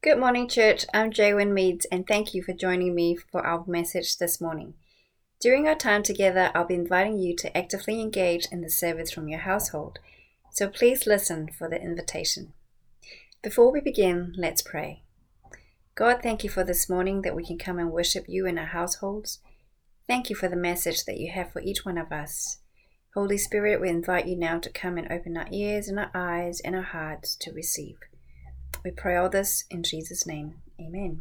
Good morning, church. I'm Jaywin Meads, and thank you for joining me for our message this morning. During our time together, I'll be inviting you to actively engage in the service from your household, so please listen for the invitation. Before we begin, let's pray. God, thank you for this morning that we can come and worship you in our households. Thank you for the message that you have for each one of us. Holy Spirit, we invite you now to come and open our ears and our eyes and our hearts to receive. We pray all this in Jesus' name. Amen.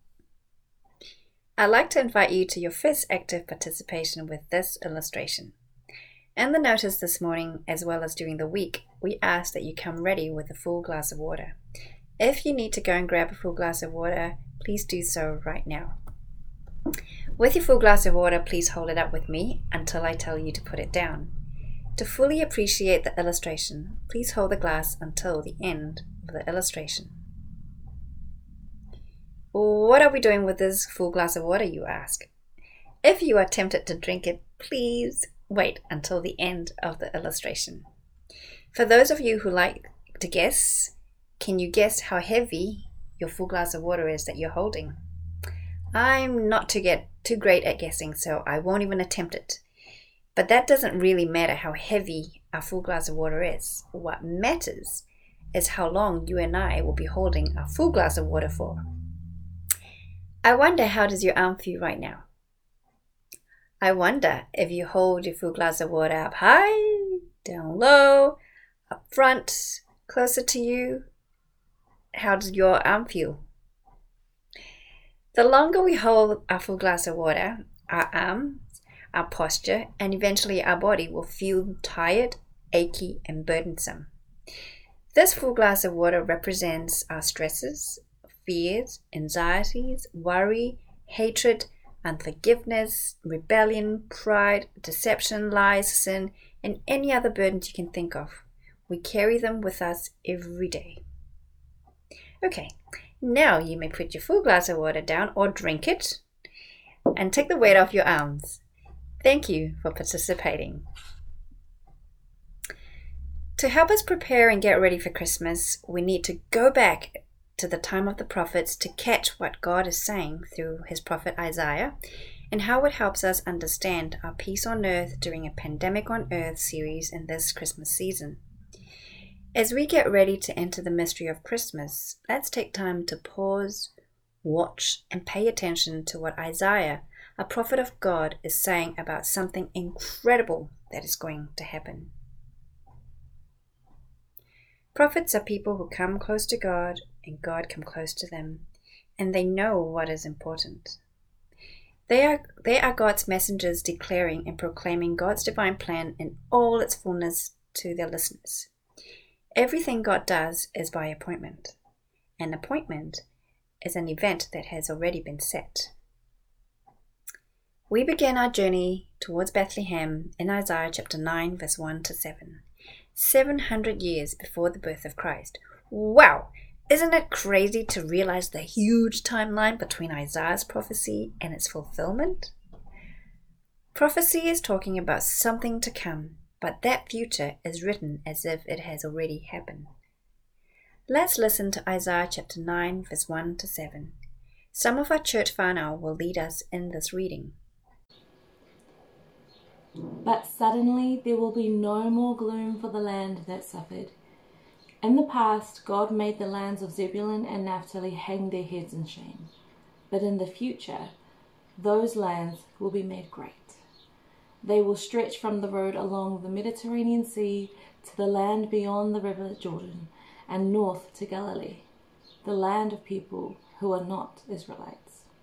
I'd like to invite you to your first active participation with this illustration. In the notice this morning, as well as during the week, we ask that you come ready with a full glass of water. If you need to go and grab a full glass of water, please do so right now. With your full glass of water, please hold it up with me until I tell you to put it down. To fully appreciate the illustration, please hold the glass until the end of the illustration. What are we doing with this full glass of water, you ask? If you are tempted to drink it, please wait until the end of the illustration. For those of you who like to guess, can you guess how heavy your full glass of water is that you're holding? I'm not too great at guessing, so I won't even attempt it. But that doesn't really matter how heavy our full glass of water is. What matters is how long you and I will be holding our full glass of water for. I wonder, how does your arm feel right now? I wonder if you hold your full glass of water up high, down low, up front, closer to you. How does your arm feel? The longer we hold our full glass of water, our arms, our posture, and eventually our body will feel tired, achy, and burdensome. This full glass of water represents our stresses, fears, anxieties, worry, hatred, unforgiveness, rebellion, pride, deception, lies, sin, and any other burdens you can think of. We carry them with us every day. Okay, now you may put your full glass of water down or drink it and take the weight off your arms. Thank you for participating. To help us prepare and get ready for Christmas, we need to go back to the time of the prophets to catch what God is saying through his prophet Isaiah and how it helps us understand our Peace on Earth during a Pandemic on Earth series in this Christmas season. As we get ready to enter the mystery of Christmas, let's take time to pause, watch, and pay attention to what Isaiah, a prophet of God, is saying about something incredible that is going to happen. Prophets are people who come close to God and God come close to them, and they know what is important. They are God's messengers declaring and proclaiming God's divine plan in all its fullness to their listeners. Everything God does is by appointment. An appointment is an event that has already been set. We begin our journey towards Bethlehem in Isaiah chapter 9, verse 1 to 7. 700 years before the birth of Christ. Wow! Isn't it crazy to realize the huge timeline between Isaiah's prophecy and its fulfillment? Prophecy is talking about something to come, but that future is written as if it has already happened. Let's listen to Isaiah chapter 9, verse 1 to 7. Some of our church whānau will lead us in this reading. But suddenly there will be no more gloom for the land that suffered. In the past, God made the lands of Zebulun and Naphtali hang their heads in shame. But in the future, those lands will be made great. They will stretch from the road along the Mediterranean Sea to the land beyond the river Jordan and north to Galilee, the land of people who are not Israelites.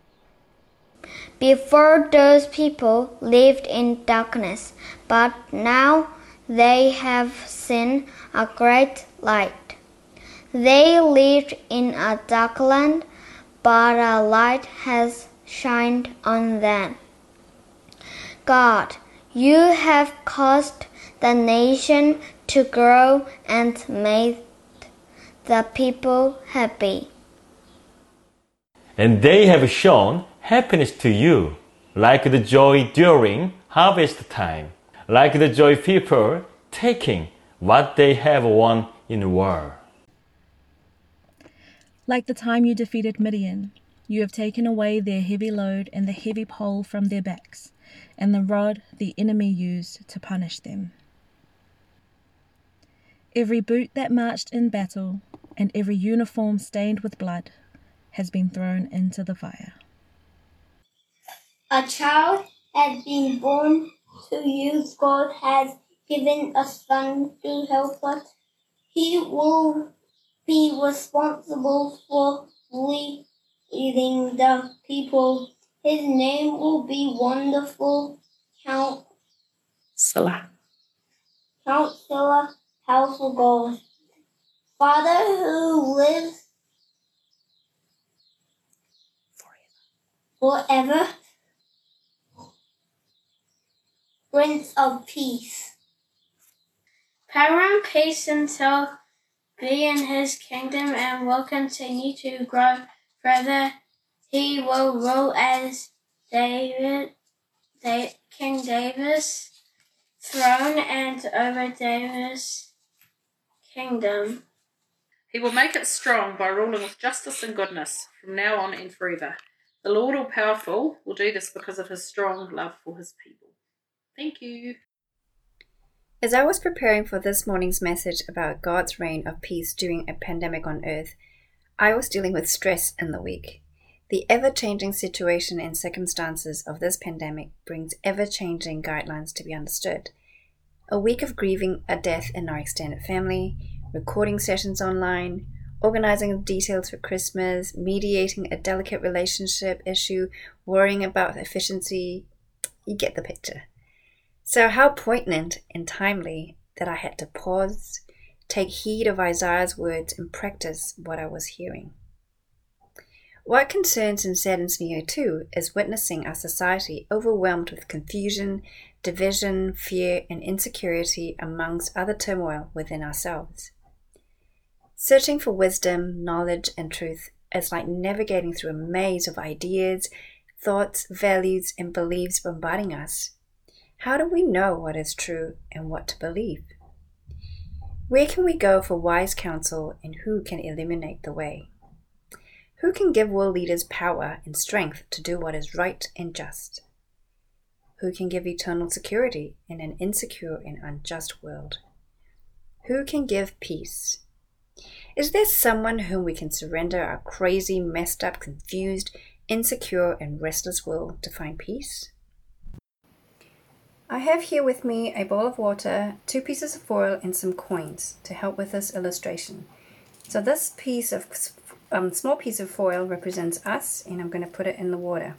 Before, those people lived in darkness, but now they have seen a great light. They lived in a dark land, but a light has shined on them. God, you have caused the nation to grow and made the people happy. And they have shown happiness to you, like the joy during harvest time, like the joy people taking what they have won in war. Like the time you defeated Midian, you have taken away their heavy load and the heavy pole from their backs, and the rod the enemy used to punish them. Every boot that marched in battle, and every uniform stained with blood, has been thrown into the fire. A child has been born to you. God has given a son to help us. He will be responsible for leading the people. His name will be Wonderful Counselor, Powerful God, Father who lives forever, Prince of Peace. Power and peace until be in his kingdom and will continue to grow further. He will rule as King David's throne and over David's kingdom. He will make it strong by ruling with justice and goodness from now on and forever. The Lord All-Powerful will do this because of his strong love for his people. Thank you. As I was preparing for this morning's message about God's reign of peace during a pandemic on earth, I was dealing with stress in the week. The ever-changing situation and circumstances of this pandemic brings ever-changing guidelines to be understood. A week of grieving a death in our extended family, recording sessions online, organizing details for Christmas, mediating a delicate relationship issue, worrying about efficiency. You get the picture. So how poignant and timely that I had to pause, take heed of Isaiah's words, and practice what I was hearing. What concerns and saddens me too is witnessing our society overwhelmed with confusion, division, fear, and insecurity amongst other turmoil within ourselves. Searching for wisdom, knowledge, and truth is like navigating through a maze of ideas, thoughts, values, and beliefs bombarding us. How do we know what is true and what to believe? Where can we go for wise counsel, and who can illuminate the way? Who can give world leaders power and strength to do what is right and just? Who can give eternal security in an insecure and unjust world? Who can give peace? Is there someone whom we can surrender our crazy, messed up, confused, insecure, and restless world to find peace? I have here with me a bowl of water, 2 pieces of foil, and some coins to help with this illustration. So this piece of small piece of foil represents us, and I'm going to put it in the water.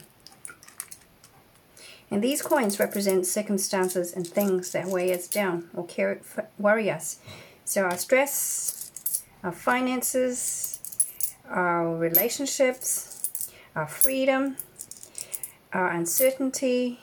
And these coins represent circumstances and things that weigh us down or worry us. So our stress, our finances, our relationships, our freedom, our uncertainty,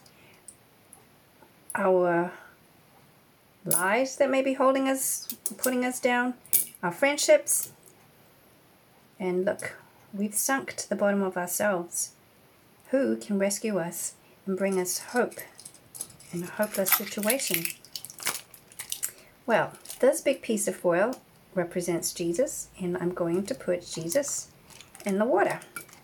our lies that may be holding us, putting us down, our friendships. And look, we've sunk to the bottom of ourselves. Who can rescue us and bring us hope in a hopeless situation? Well, this big piece of foil represents Jesus, and I'm going to put Jesus in the water.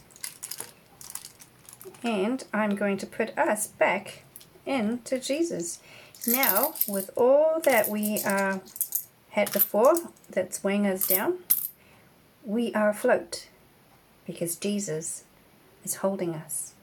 And I'm going to put us back into Jesus. Now, with all that we had before that's weighing us down, we are afloat because Jesus is holding us.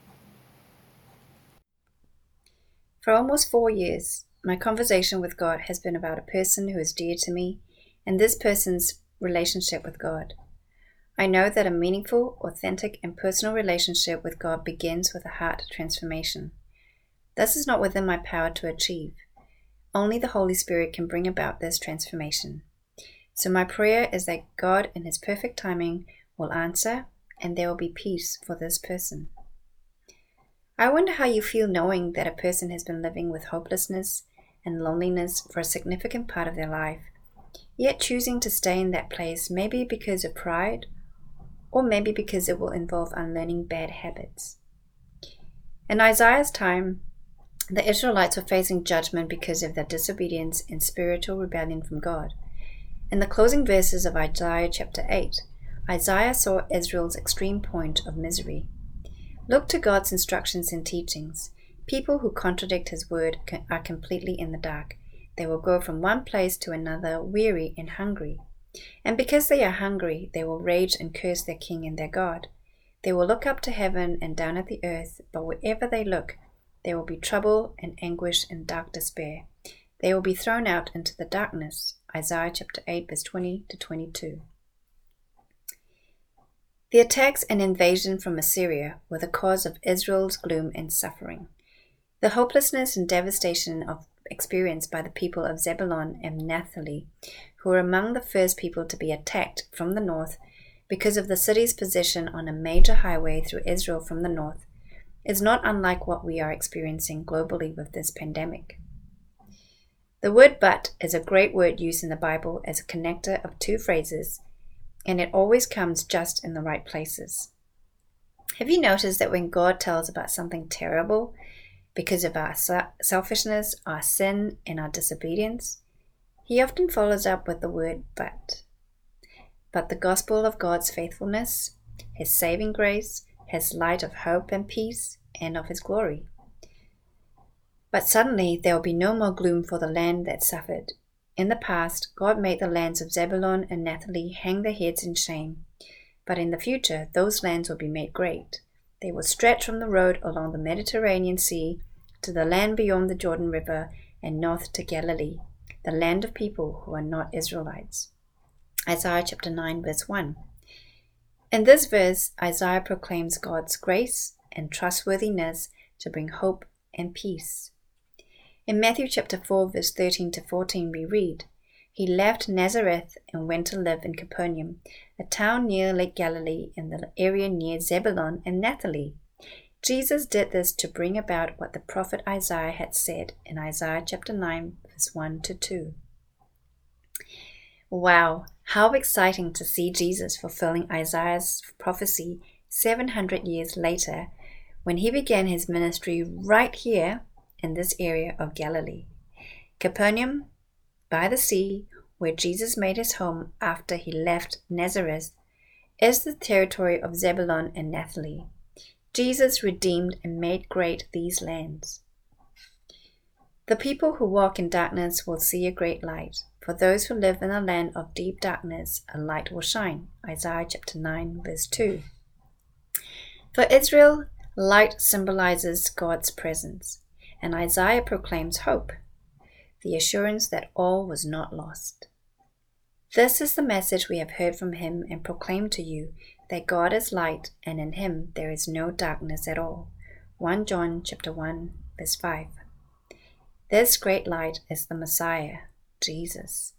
For almost 4 years, my conversation with God has been about a person who is dear to me and this person's relationship with God. I know that a meaningful, authentic, and personal relationship with God begins with a heart transformation. This is not within my power to achieve. Only the Holy Spirit can bring about this transformation. So my prayer is that God, in His perfect timing, will answer, and there will be peace for this person. I wonder how you feel knowing that a person has been living with hopelessness and loneliness for a significant part of their life, yet choosing to stay in that place, maybe because of pride, or maybe because it will involve unlearning bad habits. In Isaiah's time, the Israelites were facing judgment because of their disobedience and spiritual rebellion from God. In the closing verses of Isaiah chapter 8, Isaiah saw Israel's extreme point of misery. Look to God's instructions and teachings. People who contradict His word are completely in the dark. They will go from one place to another, weary and hungry. And because they are hungry, they will rage and curse their king and their God. They will look up to heaven and down at the earth, but wherever they look, there will be trouble and anguish and dark despair. They will be thrown out into the darkness. Isaiah chapter 8, verse 20 to 22. The attacks and invasion from Assyria were the cause of Israel's gloom and suffering. The hopelessness and devastation experienced by the people of Zebulun and Naphtali, who were among the first people to be attacked from the north because of the city's position on a major highway through Israel from the north, is not unlike what we are experiencing globally with this pandemic. The word but is a great word used in the Bible as a connector of two phrases, and it always comes just in the right places. Have you noticed that when God tells about something terrible because of our selfishness, our sin, and our disobedience, He often follows up with the word but. But the gospel of God's faithfulness, His saving grace, His light of hope and peace, and of His glory. But suddenly there will be no more gloom for the land that suffered. In the past, God made the lands of Zebulun and Naphtali hang their heads in shame. But in the future, those lands will be made great. They will stretch from the road along the Mediterranean Sea to the land beyond the Jordan River and north to Galilee, the land of people who are not Israelites. Isaiah chapter 9, verse 1. In this verse, Isaiah proclaims God's grace and trustworthiness to bring hope and peace. In Matthew chapter 4, verse 13 to 14, we read, He left Nazareth and went to live in Capernaum, a town near Lake Galilee in the area near Zebulun and Naphtali. Jesus did this to bring about what the prophet Isaiah had said in Isaiah chapter 9, verse 1 to 2. Wow, how exciting to see Jesus fulfilling Isaiah's prophecy 700 years later when He began His ministry right here in this area of Galilee. Capernaum, by the sea, where Jesus made His home after He left Nazareth, is the territory of Zebulun and Naphtali. Jesus redeemed and made great these lands. The people who walk in darkness will see a great light. For those who live in a land of deep darkness, a light will shine. Isaiah chapter 9, verse 2. For Israel, light symbolizes God's presence, and Isaiah proclaims hope, the assurance that all was not lost. This is the message we have heard from Him and proclaimed to you, that God is light, and in Him there is no darkness at all. 1 John chapter 1, verse 5. This great light is the Messiah, Jesus.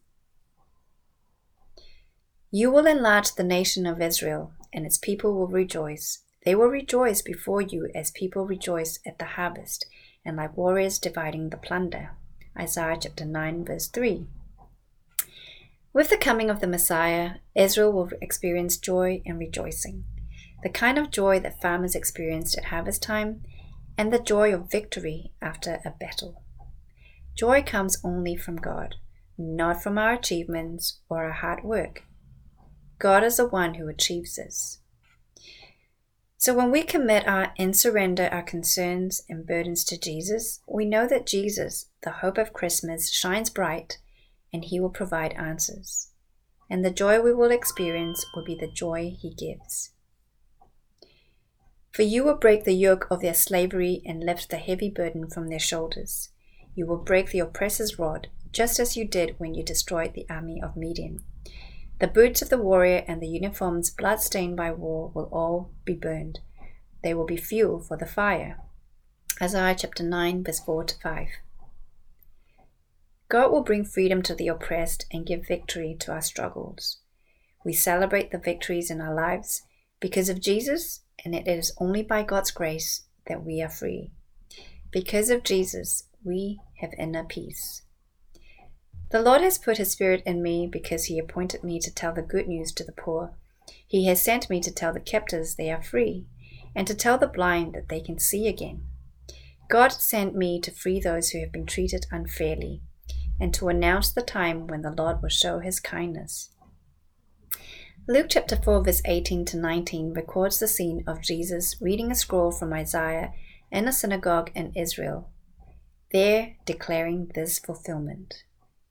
You will enlarge the nation of Israel, and its people will rejoice. They will rejoice before you as people rejoice at the harvest, and like warriors dividing the plunder. Isaiah chapter 9, verse 3. With the coming of the Messiah, Israel will experience joy and rejoicing, the kind of joy that farmers experienced at harvest time, and the joy of victory after a battle. Joy comes only from God, not from our achievements or our hard work. God is the one who achieves this. So when we commit and surrender our concerns and burdens to Jesus, we know that Jesus, the hope of Christmas, shines bright, and He will provide answers. And the joy we will experience will be the joy He gives. For you will break the yoke of their slavery and lift the heavy burden from their shoulders. You will break the oppressor's rod, just as you did when you destroyed the army of Midian. The boots of the warrior and the uniforms blood-stained by war will all be burned. They will be fuel for the fire. Isaiah chapter 9, verse 4 to 5. God will bring freedom to the oppressed and give victory to our struggles. We celebrate the victories in our lives because of Jesus, and it is only by God's grace that we are free. Because of Jesus, we have inner peace. The Lord has put His Spirit in me because He appointed me to tell the good news to the poor. He has sent me to tell the captives they are free, and to tell the blind that they can see again. God sent me to free those who have been treated unfairly, and to announce the time when the Lord will show His kindness. Luke chapter 4 verse 18 to 19 records the scene of Jesus reading a scroll from Isaiah in a synagogue in Israel, there declaring this fulfillment.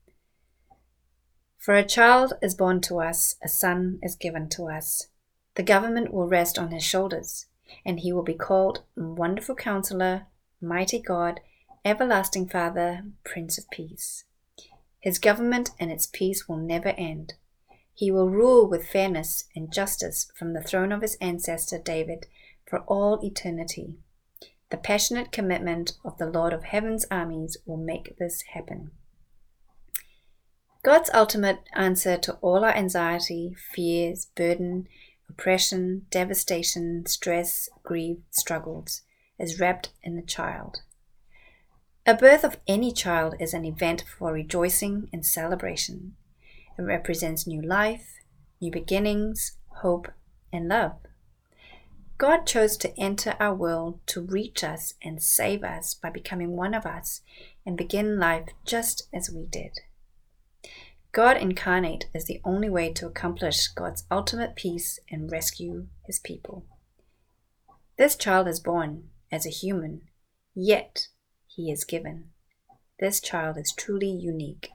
For a child is born to us, a son is given to us. The government will rest on his shoulders, and he will be called Wonderful Counselor, Mighty God, Everlasting Father, Prince of Peace. His government and its peace will never end. He will rule with fairness and justice from the throne of his ancestor David for all eternity. The passionate commitment of the Lord of Heaven's armies will make this happen. God's ultimate answer to all our anxiety, fears, burden, oppression, devastation, stress, grief, struggles is wrapped in a child. A birth of any child is an event for rejoicing and celebration. It represents new life, new beginnings, hope, and love. God chose to enter our world to reach us and save us by becoming one of us and begin life just as we did. God incarnate is the only way to accomplish God's ultimate peace and rescue his people. This child is born as a human, yet he is given. This child is truly unique.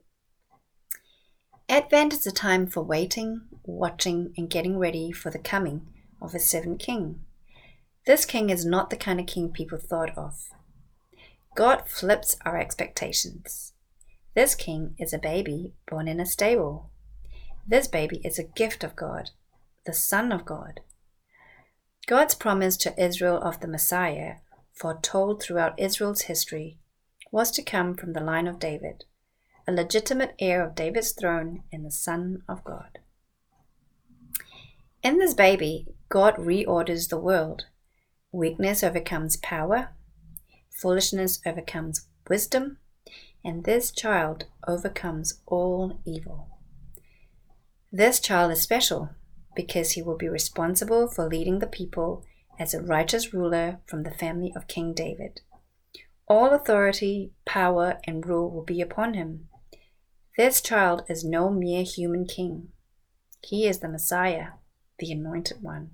Advent is a time for waiting, watching, and getting ready for the coming of a seventh king. This king is not the kind of king people thought of. God flips our expectations. This king is a baby born in a stable. This baby is a gift of God, the Son of God. God's promise to Israel of the Messiah, foretold throughout Israel's history, was to come from the line of David, a legitimate heir of David's throne and the Son of God. In this baby, God reorders the world. Weakness overcomes power, foolishness overcomes wisdom, and this child overcomes all evil. This child is special because he will be responsible for leading the people as a righteous ruler from the family of King David. All authority, power, and rule will be upon him. This child is no mere human king. He is the Messiah, the Anointed One.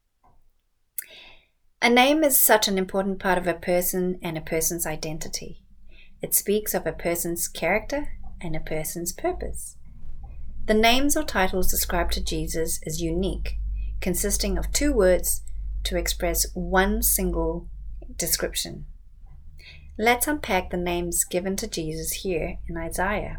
A name is such an important part of a person and a person's identity. It speaks of a person's character and a person's purpose. The names or titles ascribed to Jesus is unique, consisting of 2 words to express one single description. Let's unpack the names given to Jesus here in Isaiah.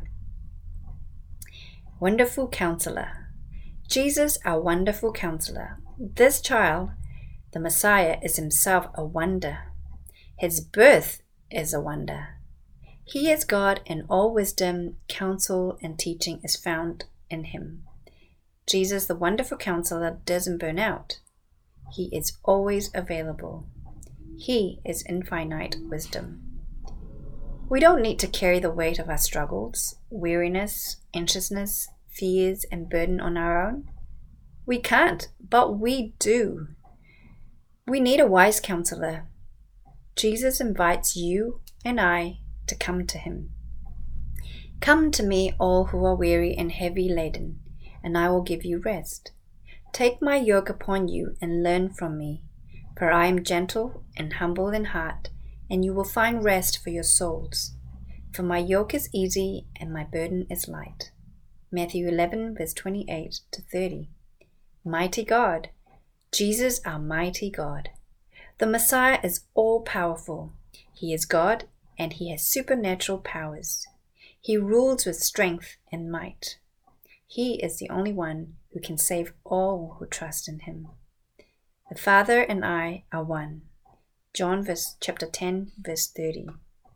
Wonderful Counselor. Jesus, our Wonderful Counselor. This child, the Messiah, is himself a wonder. His birth is a wonder. He is God, and all wisdom, counsel, and teaching is found in him. Jesus, the Wonderful Counselor, doesn't burn out. He is always available. He is infinite wisdom. We don't need to carry the weight of our struggles, weariness, anxiousness, fears, and burden on our own. We can't, but we do. We need a wise counselor. Jesus invites you and I to come to him. Come to me, all who are weary and heavy laden, and I will give you rest. Take my yoke upon you and learn from me, for I am gentle and humble in heart, and you will find rest for your souls. For my yoke is easy and my burden is light. Matthew 11, verse 28 to 30. Mighty God, Jesus, our mighty God. The Messiah is all-powerful. He is God, and he has supernatural powers. He rules with strength and might. He is the only one who can save all who trust in him. The Father and I are one. John chapter 10, verse 30.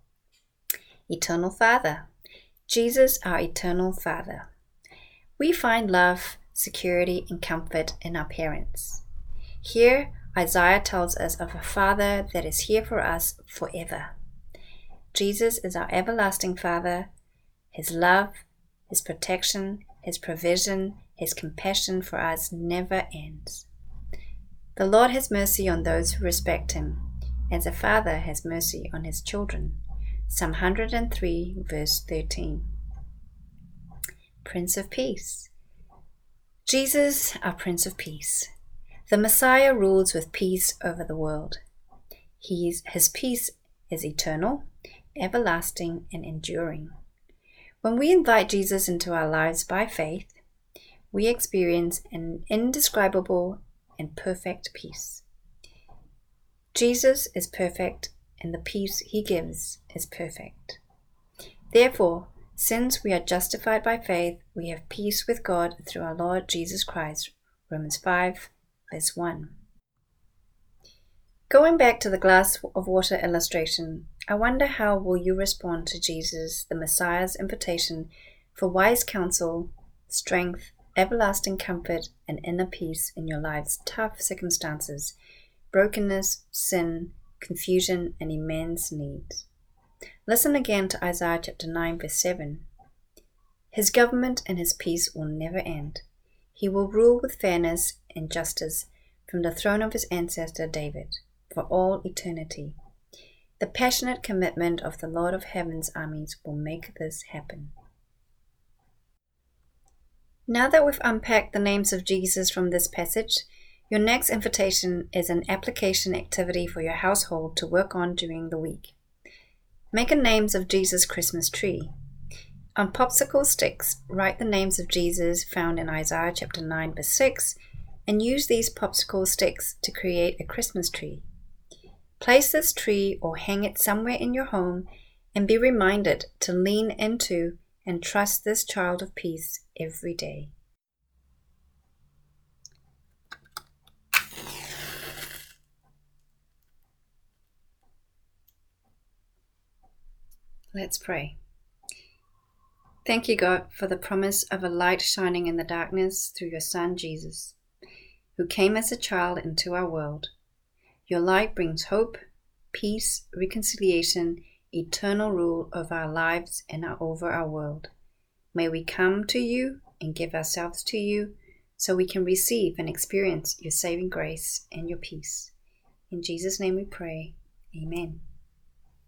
Eternal Father. Jesus, our eternal Father. We find love, security, and comfort in our parents. Here, Isaiah tells us of a Father that is here for us forever. Jesus is our everlasting Father. His love, his protection, his provision, his compassion for us never ends. The Lord has mercy on those who respect him, as a father has mercy on his children. Psalm 103, verse 13. Prince of Peace. Jesus, our Prince of Peace. The Messiah rules with peace over the world. His peace is eternal, everlasting, and enduring. When we invite Jesus into our lives by faith, we experience an indescribable and perfect peace. Jesus is perfect, and the peace he gives is perfect. Therefore, since we are justified by faith, we have peace with God through our Lord Jesus Christ. Romans 5, verse 1. Going back to the glass of water illustration, I wonder how will you respond to Jesus, the Messiah's invitation for wise counsel, strength, everlasting comfort, and inner peace in your life's tough circumstances, brokenness, sin, confusion, and immense needs. Listen again to Isaiah chapter 9, verse 7. His government and his peace will never end. He will rule with fairness and justice from the throne of his ancestor David for all eternity. The passionate commitment of the Lord of Heaven's armies will make this happen. Now that we've unpacked the names of Jesus from this passage, your next invitation is an application activity for your household to work on during the week. Make a Names of Jesus Christmas tree. On popsicle sticks, write the names of Jesus found in Isaiah chapter 9 verse 6 and use these popsicle sticks to create a Christmas tree. Place this tree or hang it somewhere in your home and be reminded to lean into and trust this child of peace every day. Let's pray. Thank you, God, for the promise of a light shining in the darkness through your Son, Jesus, who came as a child into our world. Your light brings hope, peace, reconciliation, eternal rule over our lives and over our world. May we come to you and give ourselves to you so we can receive and experience your saving grace and your peace. In Jesus' name we pray. Amen.